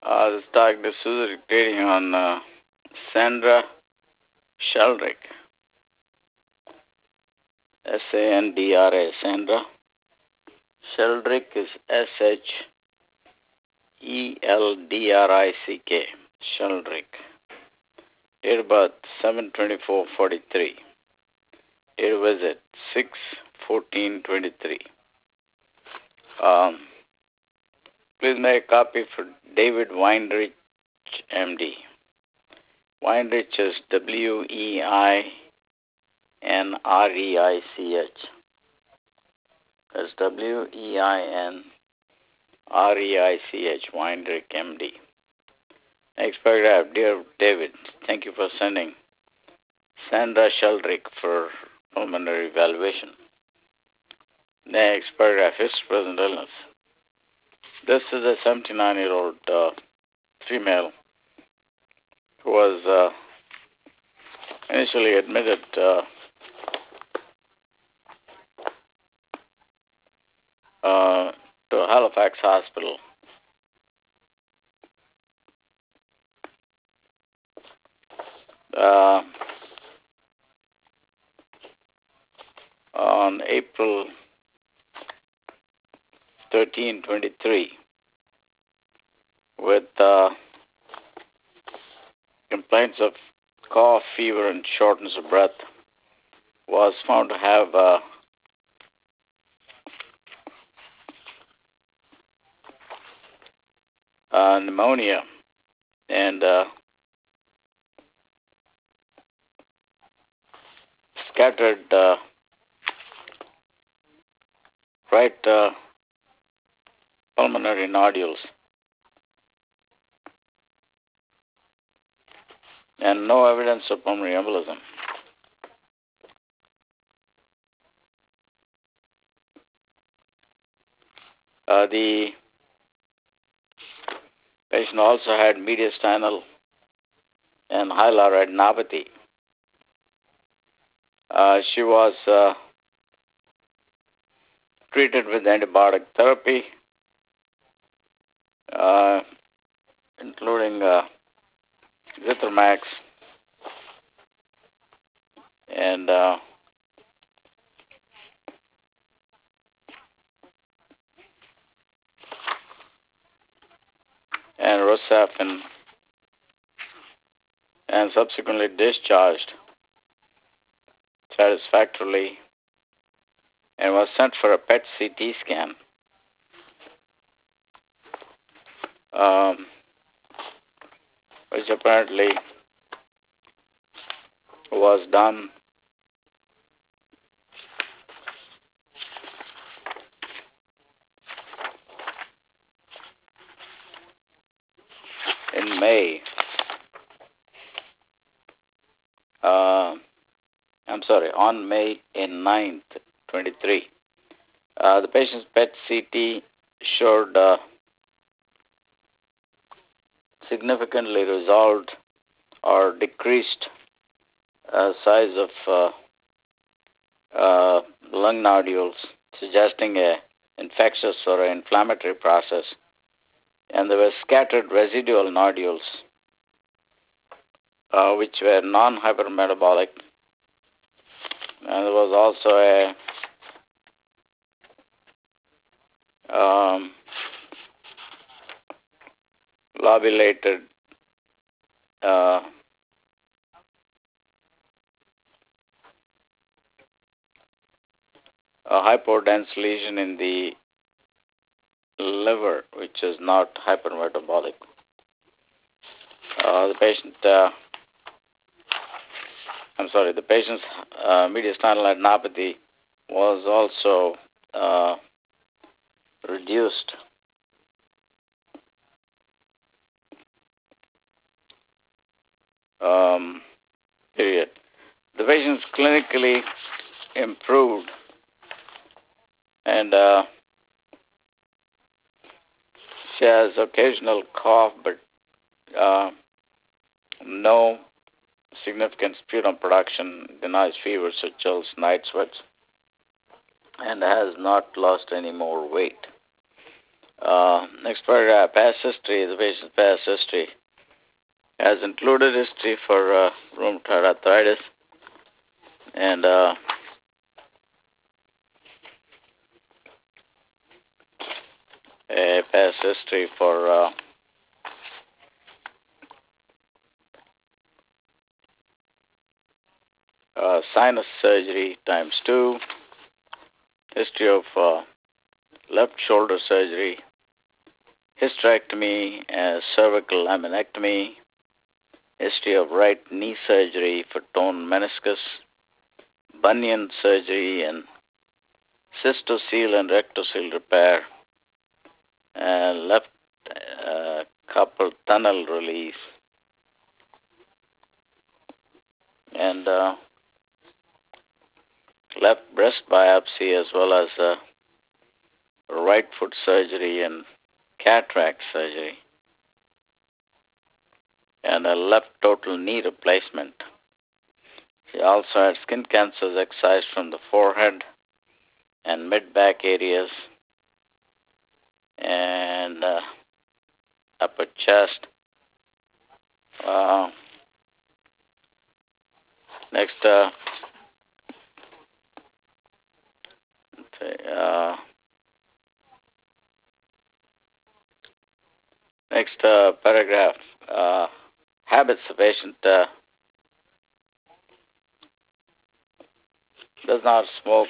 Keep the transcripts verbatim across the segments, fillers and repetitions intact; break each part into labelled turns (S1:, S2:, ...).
S1: Uh, this diagnosis is reading on uh, Sandra Sheldrick, S A N D R A, Sandra. Sheldrick is S H E L D R I C K, Sheldrick. Date of birth seven twenty-four forty-three. Date of visit six fourteen twenty-three. Um, please make a copy for David Weinrich, M D. Weinrich is W E I N R E I C H. That's W E I N R E I C H, Weinrich, M D. Next paragraph. Dear David, thank you for sending Sandra Sheldrick for pulmonary evaluation. Next paragraph. History, present illness. This is a seventy-nine-year-old uh, female who was uh, initially admitted uh, uh, to Halifax Hospital. Uh, on April thirteenth, twenty-three, with uh, complaints of cough, fever, and shortness of breath, was found to have uh, uh, pneumonia and uh, scattered uh, right uh, pulmonary nodules and no evidence of pulmonary embolism. Uh, the patient also had mediastinal and hilar adenopathy. Uh, she was uh, treated with antibiotic therapy, uh, including uh, Zithromax and uh, and Rosafin, and subsequently discharged satisfactorily and was sent for a P E T C T scan. Um, which apparently was done in May. Uh, I'm sorry, on May ninth, twenty-three. Uh, the patient's P E T C T showed uh, significantly resolved or decreased uh, size of uh, uh, lung nodules, suggesting a infectious or an inflammatory process. And there were scattered residual nodules, uh, which were non-hypermetabolic. And there was also a um, lobulated uh, a hypodense lesion in the liver, which is not hypermetabolic. Uh, the patient, uh, I'm sorry, the patient's uh, mediastinal adenopathy was also uh, reduced. Um, period. The patient's clinically improved and uh, she has occasional cough, but uh, no significant sputum production, denies fevers or chills, night sweats, and has not lost any more weight. Uh, next paragraph, past history, the patient's past history has included history for uh, rheumatoid arthritis and uh, a past history for uh, uh, sinus surgery times two, history of uh, left shoulder surgery, hysterectomy, uh, cervical laminectomy, history of right knee surgery for torn meniscus, bunion surgery, and cystocele and rectocele repair, and left uh, carpal tunnel release, and uh, left breast biopsy, as well as uh, right foot surgery and cataract surgery, and a left total knee replacement. She also had skin cancers excised from the forehead and mid-back areas and uh, upper chest. Uh, next, uh, uh, next uh, paragraph. Uh, habits. The patient uh, does not smoke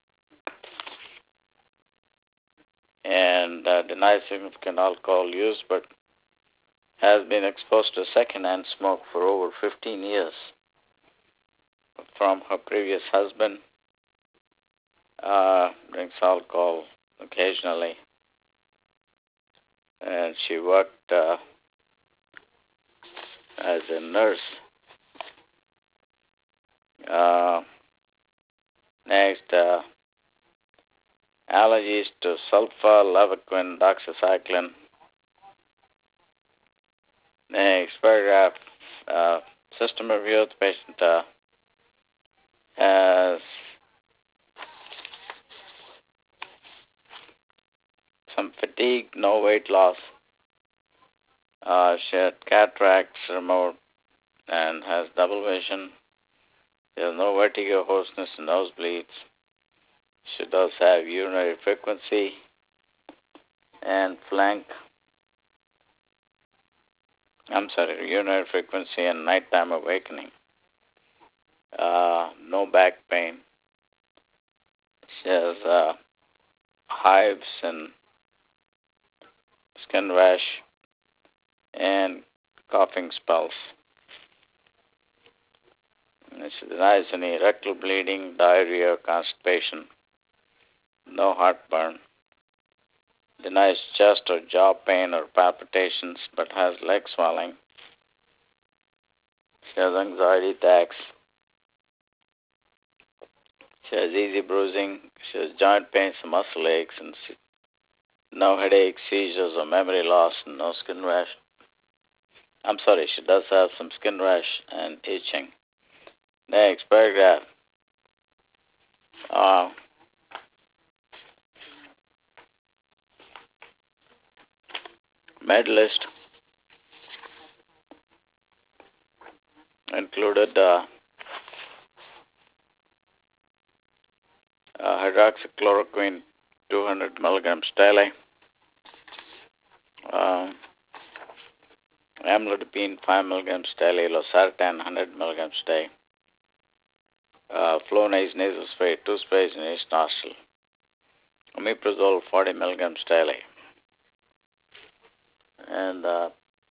S1: and uh, denies significant alcohol use, but has been exposed to secondhand smoke for over fifteen years from her previous husband. Uh, drinks alcohol occasionally, and she worked uh, as a nurse. Uh, next, uh, allergies to sulfur, levaquin, doxycycline. Next paragraph, uh, system review. The patient uh, has some fatigue, no weight loss. Uh, she had cataracts removed and has double vision. There is no vertigo, hoarseness, and nosebleeds. She does have urinary frequency and flank. I'm sorry, urinary frequency and nighttime awakening. Uh, no back pain. She has uh, hives and skin rash and coughing spells. And she denies any rectal bleeding, diarrhea, or constipation. No heartburn. Denies chest or jaw pain or palpitations, but has leg swelling. She has anxiety attacks. She has easy bruising. She has joint pains and muscle aches, and no headaches, seizures, or memory loss, and no skin rash. I'm sorry, she does have some skin rash and itching. Next paragraph. Uh, med list included uh, uh, hydroxychloroquine two hundred milligrams daily, uh, amlodipine five milligrams daily, losartan one hundred milligrams daily, uh, Flonase nasal spray two sprays in each nostril, omeprazole forty milligrams daily, and uh,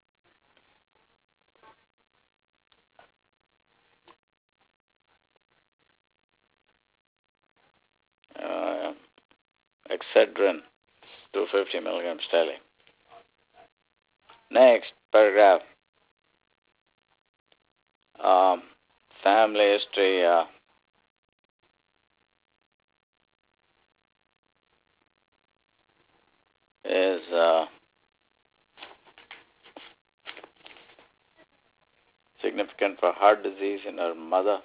S1: uh, Excedrin two hundred fifty milligrams daily. Next paragraph. Um, family history. Uh, is uh, significant for heart disease in her mother,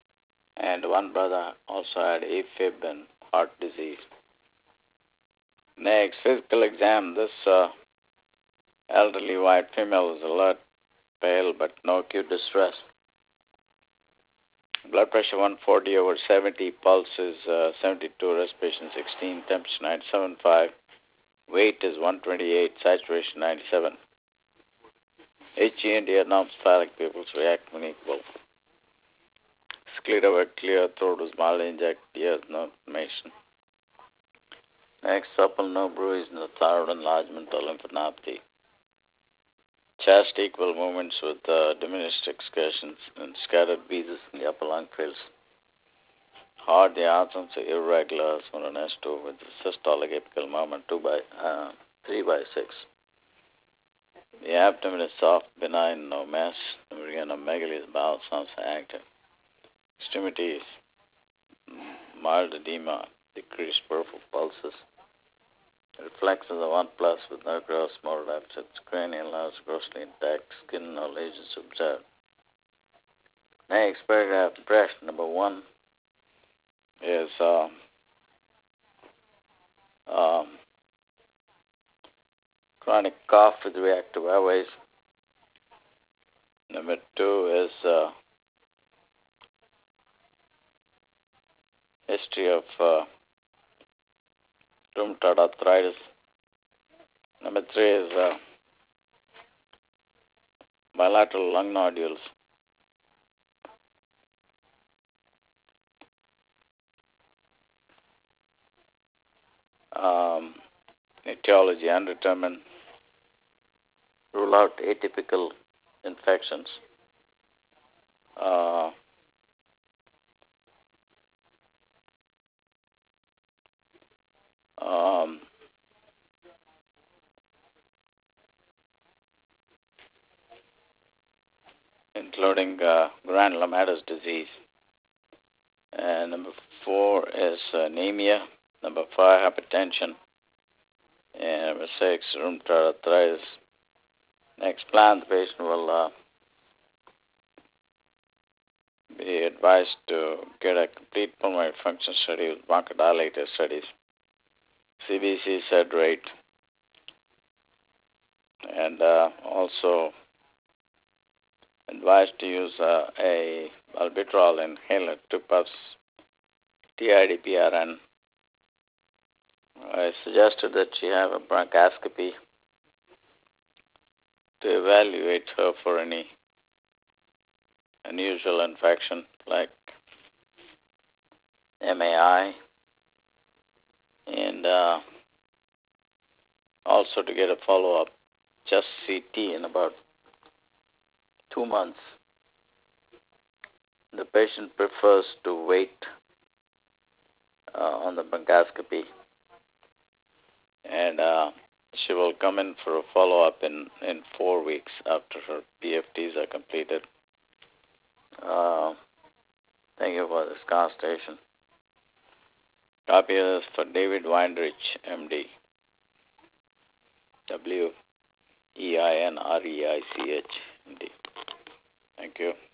S1: and one brother also had AFib and heart disease. Next, physical exam. This uh, elderly white female is alert, pale, but no acute distress. Blood pressure one forty over seventy, pulse is uh, seventy-two, respiration sixteen, temperature ninety-seven point five, weight is one twenty-eight, saturation ninety-seven. H G and non-cephalic pupils react when equal. Sclera were clear, throat was mildly injected, ears no inflammation. Next, supple, no bruise, no thyroid enlargement or lymphadenopathy. Chest equal movements with uh, diminished excursions and scattered beads in the upper lung fields. Heart, the outcomes are irregular, as one S two with systolic apical movement two by uh, three by six. The abdomen is soft, benign, no mass. The megalomegaly is bowel sounds active. Extremities, mild edema, decreased peripheral pulses. Reflexes are one plus with no gross motor deficits. Cranial nerves grossly intact. Skin no lesions observed. Next paragraph, impression number one is uh, um, chronic cough with reactive airways. Number two is uh, history of uh, rheumatoid arthritis. Number three is uh, bilateral lung nodules. Um, etiology undetermined. Rule out atypical infections. Uh, um, including uh, granulomatous disease. And number four is anemia. Number five, hypertension. And number six, rheumatoid arthritis. Next plan, the patient will uh, be advised to get a complete pulmonary function study with bronchodilator studies, C B C sed rate, and uh, also advised to use uh, a albuterol inhaler, two puffs, T I D P R N. I suggested that she have a bronchoscopy to evaluate her for any unusual infection like M A I, and uh, also to get a follow-up, just C T in about two months. The patient prefers to wait uh, on the bronchoscopy, and uh, she will come in for a follow-up in, in four weeks after her P F Ts are completed. Uh, thank you for this consultation. Copy of this for David Weinreich, M D. W E I N R E I C H, M D. Thank you.